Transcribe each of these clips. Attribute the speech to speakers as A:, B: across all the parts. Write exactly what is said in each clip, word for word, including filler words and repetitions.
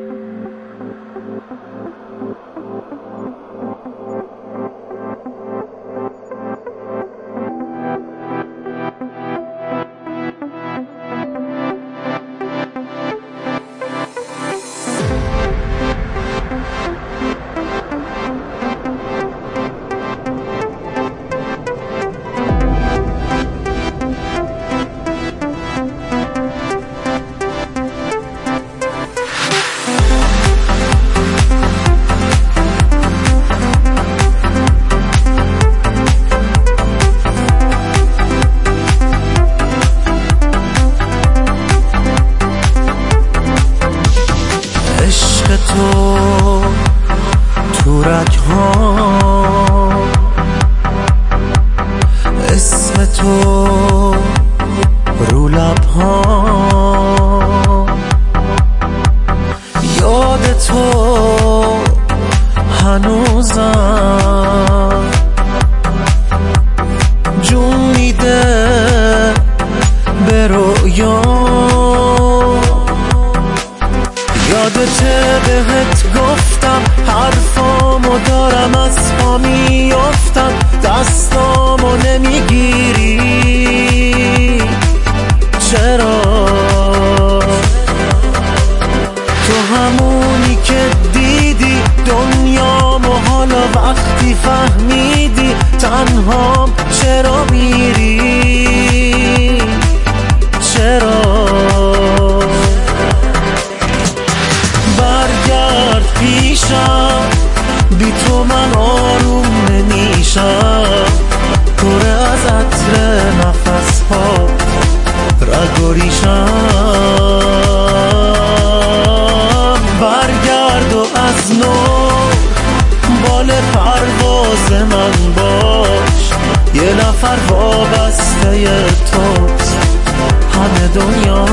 A: تو تو رگ‌ها اسم تو رو لب‌ها یاد تو هنوزم جون میده به رویا یادته بهت گفتم حرفامو دارم از پا میافتم دستامو نمیگیری چرا تو همونی که دیدی دنیامو حالا وقتی فهمیدی تنهام چرا میری چرا پیشم بی تو من آروم نمیشم پر از عطر نفس ها رگ و ریشم برگرد و از نو بال پرواز من باش یه نفر وابسته توست همه دنیا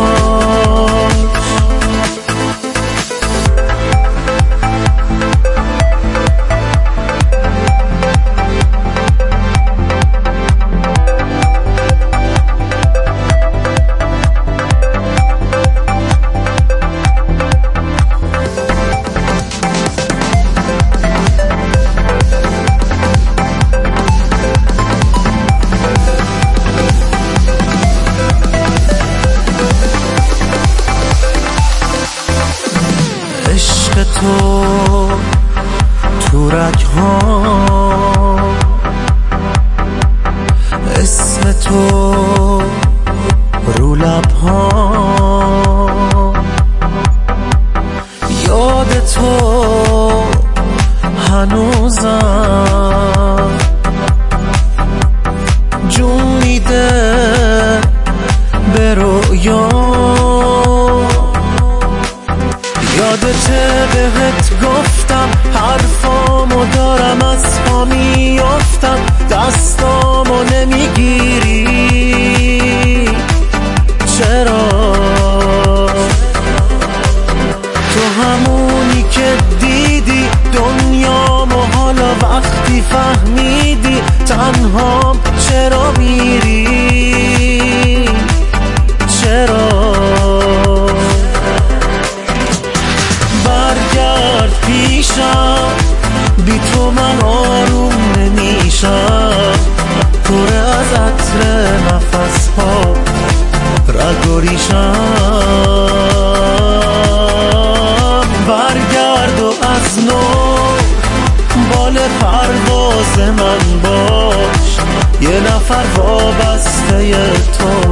A: تو تو رگ‌ها اسم تو رو لب‌ها یاد تو هنوزم جون میده به رویا یادته بهت گفتم حرفامو دارم از پا میافتم دستامو نمیگیری چرا تو همونی که دیدی دنیامو حالا وقتی فهمیدی تنهام چرا میری چرا پیشم بی تو من آروم نمیشم پر از عطر نفس ها رگ و ریشم برگرد و از نو بال پرواز من باش یه نفر وابسته تو